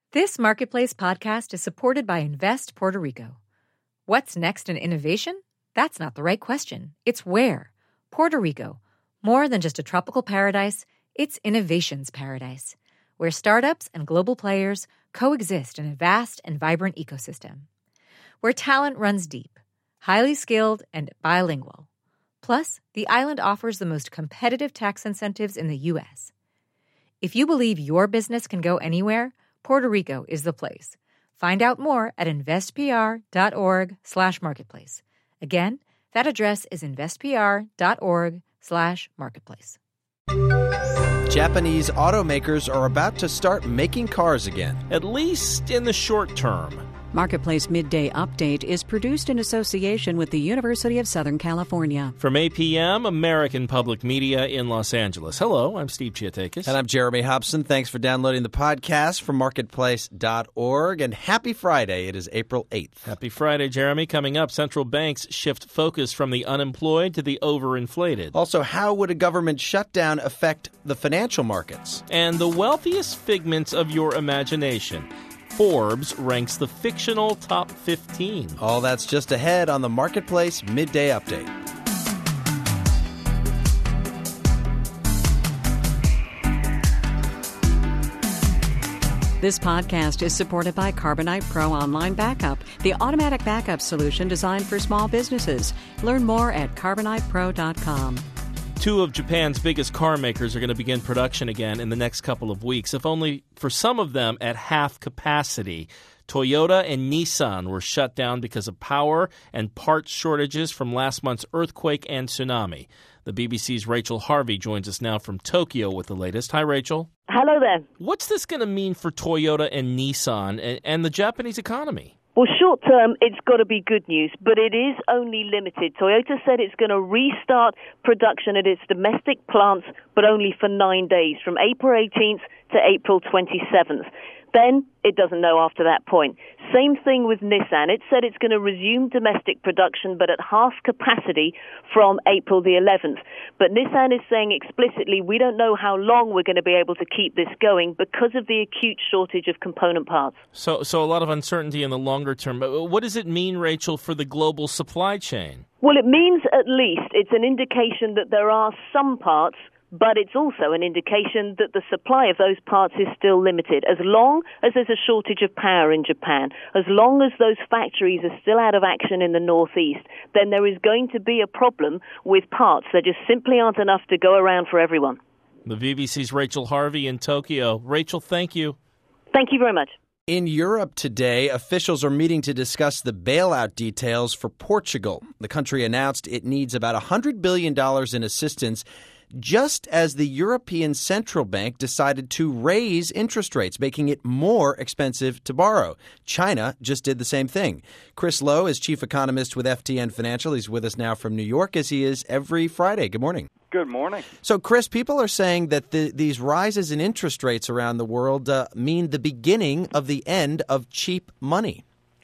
This Marketplace podcast is supported by Invest Puerto Rico. What's next in innovation? That's not the right question. It's where. Puerto Rico. More than just a tropical paradise, it's innovation's paradise, where startups and global players coexist in a vast and vibrant ecosystem. Where talent runs deep, highly skilled, and bilingual. Plus, the island offers the most competitive tax incentives in the U.S. If you believe your business can go anywhere, Puerto Rico is the place. Find out more at investpr.org/marketplace. Again, that address is investpr.org/marketplace. Japanese automakers are about to start making cars again. At least in the short term. Marketplace Midday Update is produced in association with the University of Southern California. From APM, American Public Media in Los Angeles. Hello, I'm Steve Chiatakis. And I'm Jeremy Hobson. Thanks for downloading the podcast from marketplace.org. And happy Friday. It is April 8th. Happy Friday, Jeremy. Coming up, central banks shift focus from the unemployed to the overinflated. Also, how would a government shutdown affect the financial markets? And the wealthiest figments of your imagination. Forbes ranks the fictional top 15. All that's just ahead on the Marketplace Midday Update. This podcast is supported by Carbonite Pro Online Backup, the automatic backup solution designed for small businesses. Learn more at carbonitepro.com. Two of Japan's biggest car makers are going to begin production again in the next couple of weeks, if only for some of them at half capacity. Toyota and Nissan were shut down because of power and parts shortages from last month's earthquake and tsunami. The BBC's Rachel Harvey joins us now from Tokyo with the latest. Hi, Rachel. Hello there. What's this going to mean for Toyota and Nissan and the Japanese economy? Well, short term, it's got to be good news, but it is only limited. Toyota said it's going to restart production at its domestic plants, but only for 9 days, from April 18th to April 27th. Then it doesn't know after that point. Same thing with Nissan. It said it's going to resume domestic production, but at half capacity from April the 11th. But Nissan is saying explicitly, we don't know how long we're going to be able to keep this going because of the acute shortage of component parts. So a lot of uncertainty in the longer term. What does it mean, Rachel, for the global supply chain? Well, it means at least it's an indication that there are some parts, but it's also an indication that the supply of those parts is still limited. As long as there's a shortage of power in Japan, as long as those factories are still out of action in the Northeast, then there is going to be a problem with parts. There just simply aren't enough to go around for everyone. The BBC's Rachel Harvey in Tokyo. Rachel, thank you. Thank you very much. In Europe today, officials are meeting to discuss the bailout details for Portugal. The country announced it needs about $100 billion in assistance, just as the European Central Bank decided to raise interest rates, making it more expensive to borrow. China just did the same thing. Chris Lowe is chief economist with FTN Financial. He's with us now from New York, as he is every Friday. Good morning. Good morning. So, Chris, people are saying that these rises in interest rates around the world mean the beginning of the end of cheap money.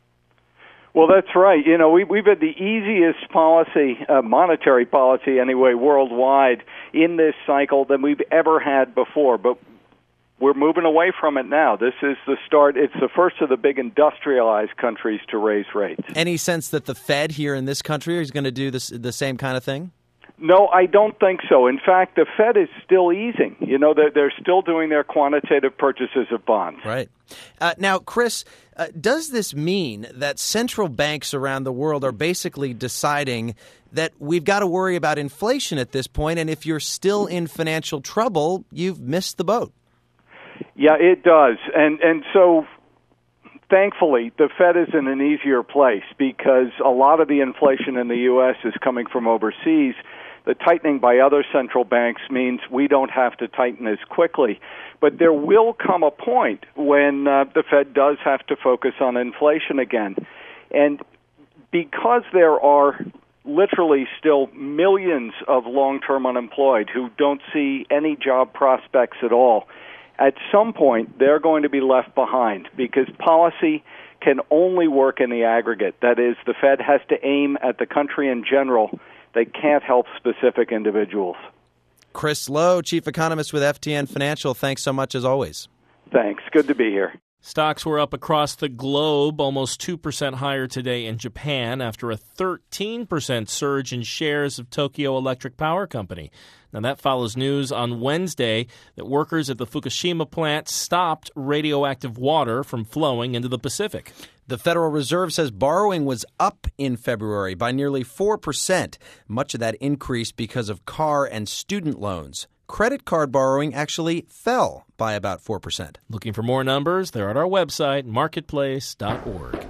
Well, that's right. You know, we've had the easiest policy, monetary policy anyway, worldwide in this cycle than we've ever had before. But we're moving away from it now. This is the start. It's the first of the big industrialized countries to raise rates. Any sense that the Fed here in this country is going to do the same kind of thing? No, I don't think so. In fact, the Fed is still easing. You know, they're still doing their quantitative purchases of bonds. Right. Now, Chris, does this mean that central banks around the world are basically deciding that we've got to worry about inflation at this point, and if you're still in financial trouble, you've missed the boat? Yeah, it does. And so thankfully, the Fed is in an easier place because a lot of the inflation in the U.S. is coming from overseas. The tightening by other central banks means we don't have to tighten as quickly. But there will come a point when the Fed does have to focus on inflation again. And because there are literally still millions of long-term unemployed who don't see any job prospects at all, at some point they're going to be left behind because policy can only work in the aggregate. That is, the Fed has to aim at the country in general. They can't help specific individuals. Chris Lowe, chief economist with FTN Financial, thanks so much as always. Thanks. Good to be here. Stocks were up across the globe, almost 2% higher today in Japan after a 13% surge in shares of Tokyo Electric Power Company. Now, that follows news on Wednesday that workers at the Fukushima plant stopped radioactive water from flowing into the Pacific. The Federal Reserve says borrowing was up in February by nearly 4%, much of that increase because of car and student loans. Credit card borrowing actually fell by about 4%. Looking for more numbers? They're at our website, marketplace.org.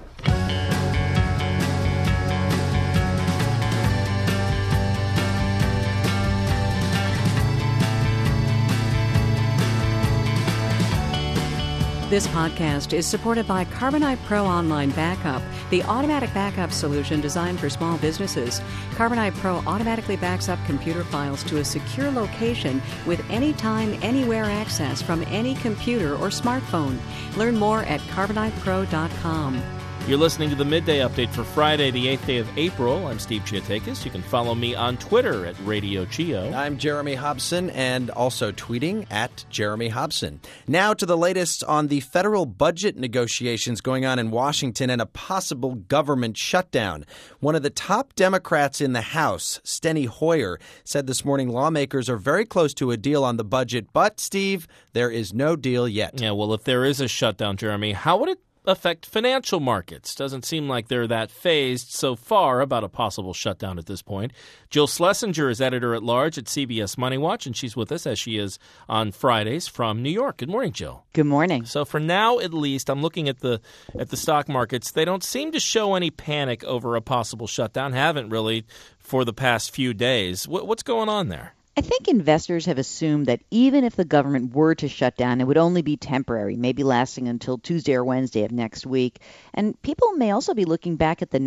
This podcast is supported by Carbonite Pro Online Backup, the automatic backup solution designed for small businesses. Carbonite Pro automatically backs up computer files to a secure location with anytime, anywhere access from any computer or smartphone. Learn more at carbonitepro.com. You're listening to the Midday Update for Friday, the 8th day of April. I'm Steve Chiotakis. You can follow me on Twitter at Radio Chio. I'm Jeremy Hobson, and also tweeting at Jeremy Hobson. Now to the latest on the federal budget negotiations going on in Washington and a possible government shutdown. One of the top Democrats in the House, Steny Hoyer, said this morning lawmakers are very close to a deal on the budget, but, Steve, there is no deal yet. Yeah, well, if there is a shutdown, Jeremy, how would it affect financial markets? Doesn't seem like they're that phased so far about a possible shutdown at this point. Jill Schlesinger is editor-at-large at CBS Money Watch, and she's with us as she is on Fridays from New York. Good morning, Jill. Good morning. So for now, at least, I'm looking at the stock markets. They don't seem to show any panic over a possible shutdown. Haven't really for the past few days. What's going on there? I think investors have assumed that even if the government were to shut down, it would only be temporary, maybe lasting until Tuesday or Wednesday of next week. And people may also be looking back at the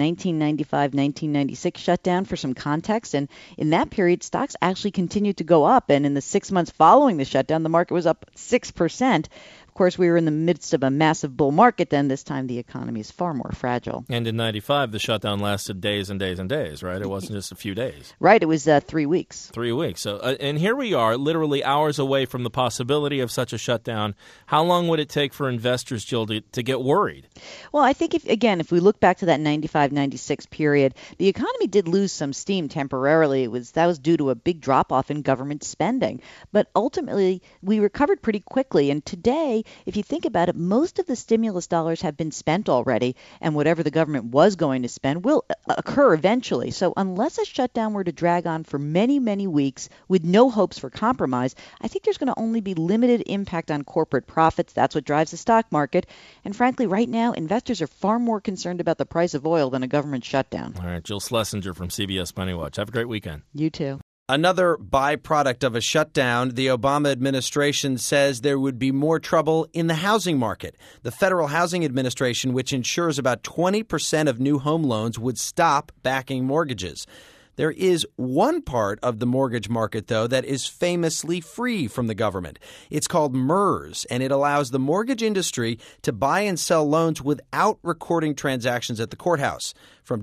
1995-1996 shutdown for some context. And in that period, stocks actually continued to go up. And in the 6 months following the shutdown, the market was up 6%. Of course, we were in the midst of a massive bull market then. This time, the economy is far more fragile. And in 95, the shutdown lasted days and days and days, right? It wasn't just a few days. Right. It was 3 weeks. 3 weeks. So, and here we are, literally hours away from the possibility of such a shutdown. How long would it take for investors, Jill, to get worried? Well, I think, if we look back to that 95-96 period, the economy did lose some steam temporarily. That was due to a big drop-off in government spending. But ultimately, we recovered pretty quickly. And today, if you think about it, most of the stimulus dollars have been spent already, and whatever the government was going to spend will occur eventually. So unless a shutdown were to drag on for many, many weeks with no hopes for compromise, I think there's going to only be limited impact on corporate profits. That's what drives the stock market. And frankly, right now, investors are far more concerned about the price of oil than a government shutdown. All right, Jill Schlesinger from CBS Money Watch. Have a great weekend. You too. Another byproduct of a shutdown, the Obama administration says there would be more trouble in the housing market. The Federal Housing Administration, which insures about 20% of new home loans, would stop backing mortgages. There is one part of the mortgage market, though, that is famously free from the government. It's called MERS, and it allows the mortgage industry to buy and sell loans without recording transactions at the courthouse. From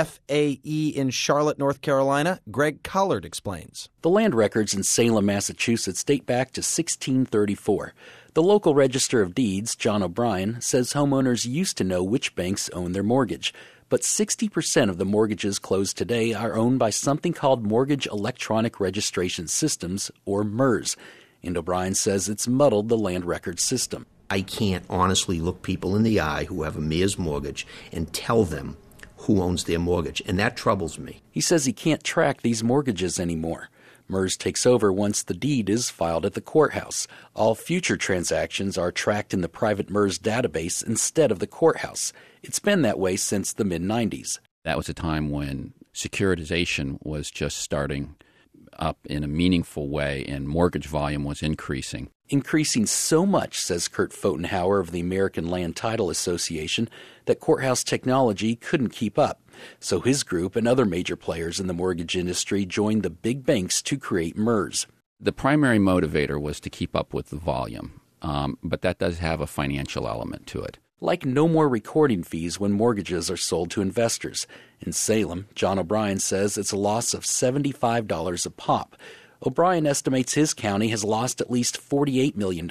WFAE in Charlotte, North Carolina, Greg Collard explains. The land records in Salem, Massachusetts date back to 1634. The local Register of Deeds, John O'Brien, says homeowners used to know which banks own their mortgage. But 60% of the mortgages closed today are owned by something called Mortgage Electronic Registration Systems, or MERS. And O'Brien says it's muddled the land record system. I can't honestly look people in the eye who have a MERS mortgage and tell them who owns their mortgage, and that troubles me. He says he can't track these mortgages anymore. MERS takes over once the deed is filed at the courthouse. All future transactions are tracked in the private MERS database instead of the courthouse. It's been that way since the mid-'90s. That was a time when securitization was just starting up in a meaningful way and mortgage volume was increasing. Increasing so much, says Kurt Pfotenhauer of the American Land Title Association, that courthouse technology couldn't keep up. So his group and other major players in the mortgage industry joined the big banks to create MERS. The primary motivator was to keep up with the volume, but that does have a financial element to it. Like no more recording fees when mortgages are sold to investors. In Salem, John O'Brien says it's a loss of $75 a pop. O'Brien estimates his county has lost at least $48 million.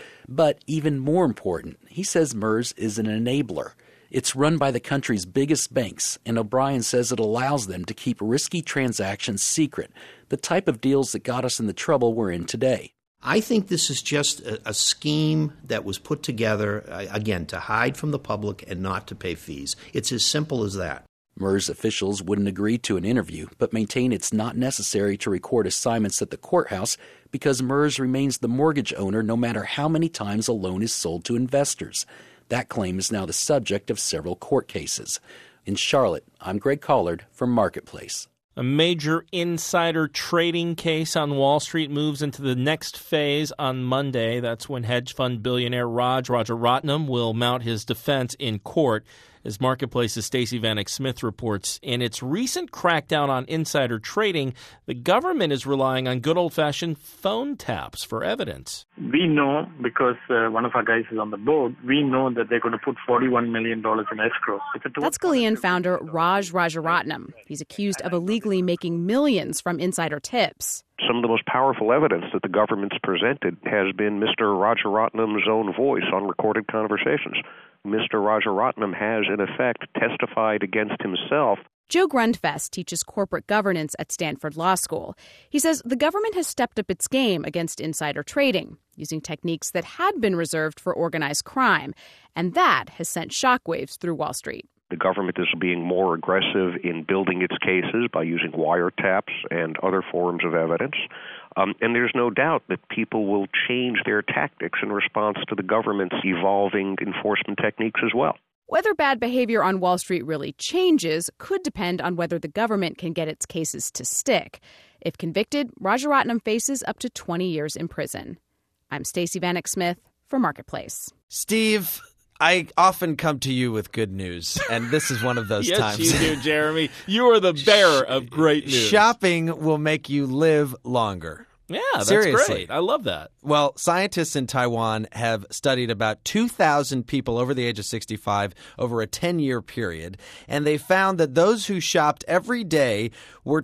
But even more important, he says MERS is an enabler. It's run by the country's biggest banks, and O'Brien says it allows them to keep risky transactions secret, the type of deals that got us in the trouble we're in today. I think this is just a scheme that was put together, again, to hide from the public and not to pay fees. It's as simple as that. MERS officials wouldn't agree to an interview, but maintain it's not necessary to record assignments at the courthouse because MERS remains the mortgage owner no matter how many times a loan is sold to investors. That claim is now the subject of several court cases. In Charlotte, I'm Greg Collard for Marketplace. A major insider trading case on Wall Street moves into the next phase on Monday. That's when hedge fund billionaire Rajaratnam will mount his defense in court. As Marketplace's Stacey Vanek Smith reports, in its recent crackdown on insider trading, the government is relying on good old-fashioned phone taps for evidence. We know, because one of our guys is on the board, we know that they're going to put $41 million in escrow. That's Galean founder Raj Rajaratnam. He's accused of illegally making millions from insider tips. Some of the most powerful evidence that the government's presented has been Mr. Rajaratnam's own voice on recorded conversations. Mr. Rajaratnam has, in effect, testified against himself. Joe Grundfest teaches corporate governance at Stanford Law School. He says the government has stepped up its game against insider trading, using techniques that had been reserved for organized crime, and that has sent shockwaves through Wall Street. The government is being more aggressive in building its cases by using wiretaps and other forms of evidence. And there's no doubt that people will change their tactics in response to the government's evolving enforcement techniques as well. Whether bad behavior on Wall Street really changes could depend on whether the government can get its cases to stick. If convicted, Rajaratnam faces up to 20 years in prison. I'm Stacey Vanek Smith for Marketplace. Steve, I often come to you with good news, and this is one of those times. Yes, you do, Jeremy. You are the bearer of great news. Shopping will make you live longer. Yeah, that's Seriously. great. I love that. Well, scientists in Taiwan have studied about 2,000 people over the age of 65 over a 10-year period, and they found that those who shopped every day were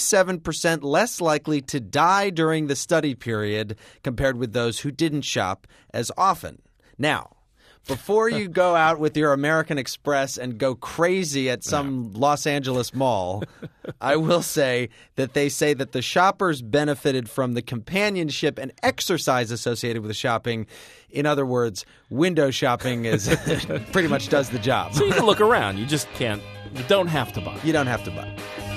27% less likely to die during the study period compared with those who didn't shop as often. Now, before you go out with your American Express and go crazy at some Los Angeles mall, I will say that they say that the shoppers benefited from the companionship and exercise associated with the shopping. In other words, window shopping is pretty much does the job. So you can look around. You just can't. You don't have to buy. You don't have to buy.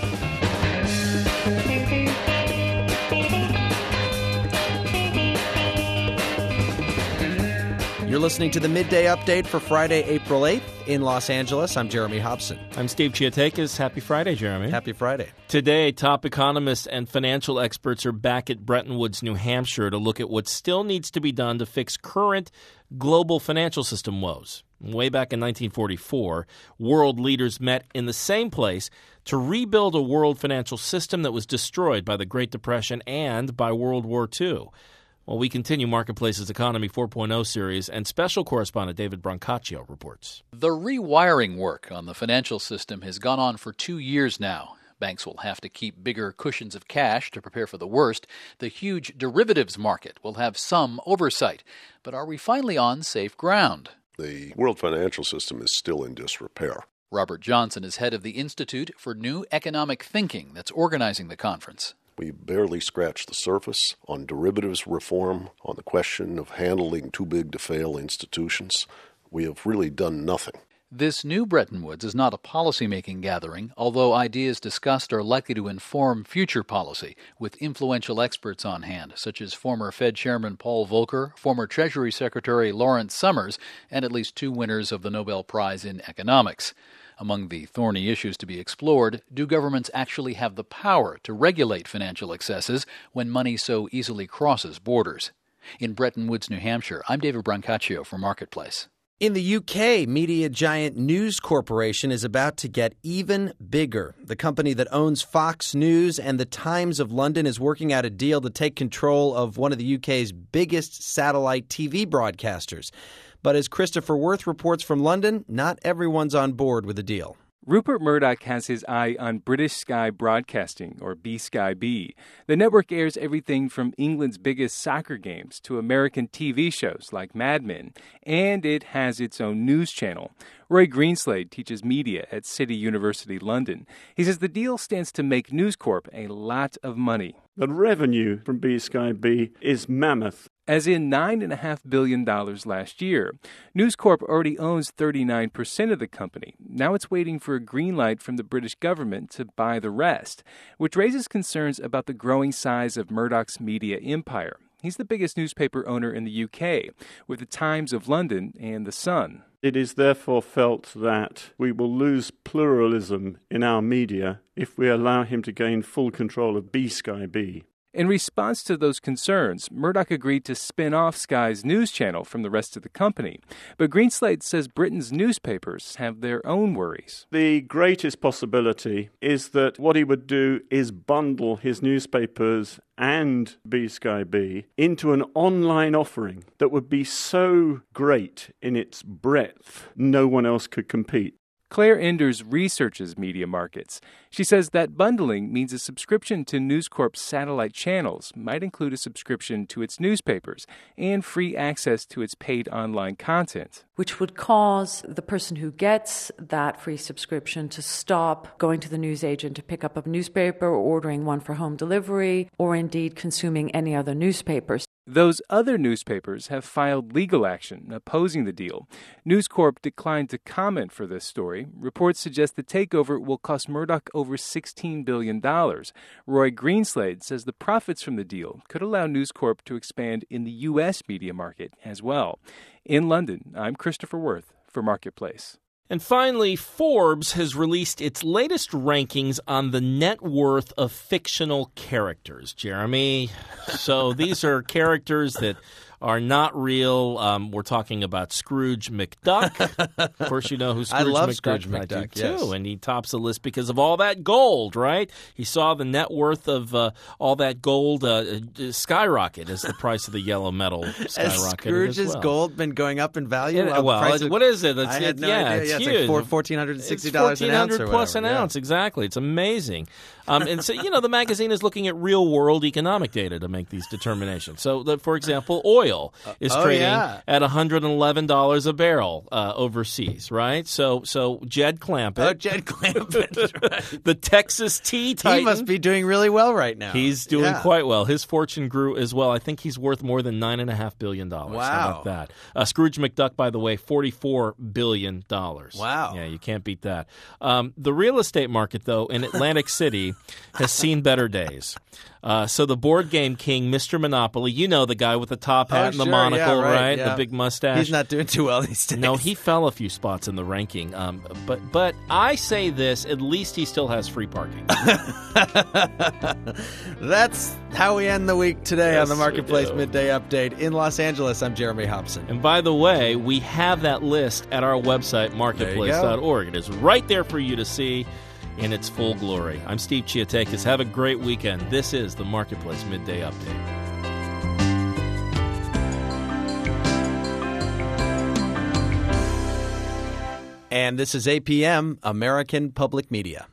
You're listening to the Midday Update for Friday, April 8th in Los Angeles. I'm Jeremy Hobson. I'm Steve Chiatakis. Happy Friday, Jeremy. Happy Friday. Today, top economists and financial experts are back at Bretton Woods, New Hampshire to look at what still needs to be done to fix current global financial system woes. Way back in 1944, world leaders met in the same place to rebuild a world financial system that was destroyed by the Great Depression and by World War II. Well, we continue Marketplace's Economy 4.0 series, and special correspondent David Brancaccio reports. The rewiring work on the financial system has gone on for 2 years now. Banks will have to keep bigger cushions of cash to prepare for the worst. The huge derivatives market will have some oversight. But are we finally on safe ground? The world financial system is still in disrepair. Robert Johnson is head of the Institute for New Economic Thinking that's organizing the conference. We barely scratched the surface on derivatives reform, on the question of handling too-big-to-fail institutions. We have really done nothing. This new Bretton Woods is not a policymaking gathering, although ideas discussed are likely to inform future policy, with influential experts on hand, such as former Fed Chairman Paul Volcker, former Treasury Secretary Lawrence Summers, and at least 2 winners of the Nobel Prize in Economics. Among the thorny issues to be explored, do governments actually have the power to regulate financial excesses when money so easily crosses borders? In Bretton Woods, New Hampshire, I'm David Brancaccio for Marketplace. In the UK, media giant News Corporation is about to get even bigger. The company that owns Fox News and The Times of London is working out a deal to take control of one of the UK's biggest satellite TV broadcasters. But as Christopher Worth reports from London, not everyone's on board with the deal. Rupert Murdoch has his eye on British Sky Broadcasting, or BSkyB. The network airs everything from England's biggest soccer games to American TV shows like Mad Men, and it has its own news channel. Roy Greenslade teaches media at City University London. He says the deal stands to make News Corp a lot of money. The revenue from BSkyB is mammoth. As in $9.5 billion last year. News Corp already owns 39% of the company. Now it's waiting for a green light from the British government to buy the rest, which raises concerns about the growing size of Murdoch's media empire. He's the biggest newspaper owner in the UK, with the Times of London and The Sun. It is therefore felt that we will lose pluralism in our media if we allow him to gain full control of BSkyB. In response to those concerns, Murdoch agreed to spin off Sky's news channel from the rest of the company. But Greenslade says Britain's newspapers have their own worries. The greatest possibility is that what he would do is bundle his newspapers and BSkyB into an online offering that would be so great in its breadth, no one else could compete. Claire Enders researches media markets. She says that bundling means a subscription to News Corp's satellite channels might include a subscription to its newspapers and free access to its paid online content. Which would cause the person who gets that free subscription to stop going to the newsagent to pick up a newspaper or ordering one for home delivery or indeed consuming any other newspapers. Those other newspapers have filed legal action opposing the deal. News Corp declined to comment for this story. Reports suggest the takeover will cost Murdoch over $16 billion. Roy Greenslade says the profits from the deal could allow News Corp to expand in the U.S. media market as well. In London, I'm Christopher Worth for Marketplace. And finally, Forbes has released its latest rankings on the net worth of fictional characters, Jeremy. So these are characters that are not real. We're talking about Scrooge McDuck. Of course, you know who Scrooge McDuck is. I love Scrooge McDuck, I do, yes. too. And he tops the list because of all that gold, right? He saw the net worth of all that gold skyrocket as the price of the yellow metal skyrocketed. Has Scrooge's gold been going up in value? Yeah, what is it? I had no idea. It's huge. It's like $1,460 an ounce or plus an ounce, exactly. It's amazing. And so, the magazine is looking at real-world economic data to make these determinations. So, for example, oil is trading at $111 a barrel overseas, right? So Jed Clampett. Oh, Jed Clampett. Right. The Texas tea titan. He must be doing really well right now. He's doing quite well. His fortune grew as well. I think he's worth more than $9.5 billion. Wow. How about that? Scrooge McDuck, by the way, $44 billion. Wow. Yeah, you can't beat that. The real estate market, though, in Atlantic City has seen better days. So the board game king, Mr. Monopoly, the guy with the top hat and the monocle, right? Yeah. The big mustache. He's not doing too well these days. No, he fell a few spots in the ranking. But I say this, at least he still has free parking. That's how we end the week today on the Marketplace Midday Update. In Los Angeles, I'm Jeremy Hobson. And by the way, we have that list at our website, marketplace.org. It is right there for you to see in its full glory. I'm Steve Chiatakis. Have a great weekend. This is the Marketplace Midday Update. And this is APM, American Public Media.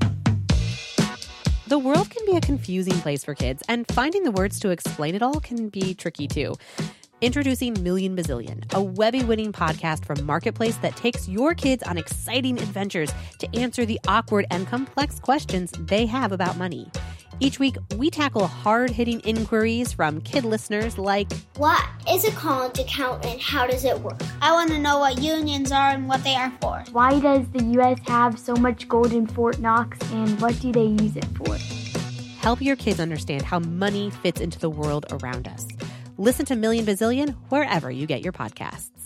The world can be a confusing place for kids, and finding the words to explain it all can be tricky too. Introducing Million Bazillion, a Webby-winning podcast from Marketplace that takes your kids on exciting adventures to answer the awkward and complex questions they have about money. Each week, we tackle hard-hitting inquiries from kid listeners like, what is a college account and how does it work? I want to know what unions are and what they are for. Why does the U.S. have so much gold in Fort Knox and what do they use it for? Help your kids understand how money fits into the world around us. Listen to Million Bazillion wherever you get your podcasts.